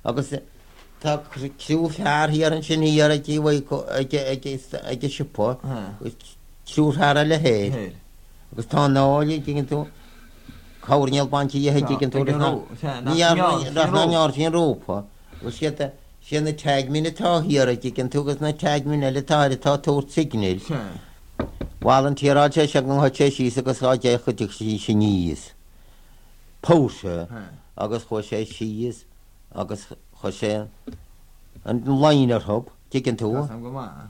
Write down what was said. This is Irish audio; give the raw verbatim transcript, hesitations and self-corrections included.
agus tá cruú fear híar an sin híar a ag sipó trúthra le héir agus tá nála gin tú cáirneal banti dhéthe gin tú náar sin rópa gus si sinna teagmí natá híar a gin túgus na teagmí eiletáir tá tú signil. Bháil an tíráte se an hote sí agus gá décha sí sin níos. Póse agus chu sé síos agus chu sé an láinar thub, gin tú.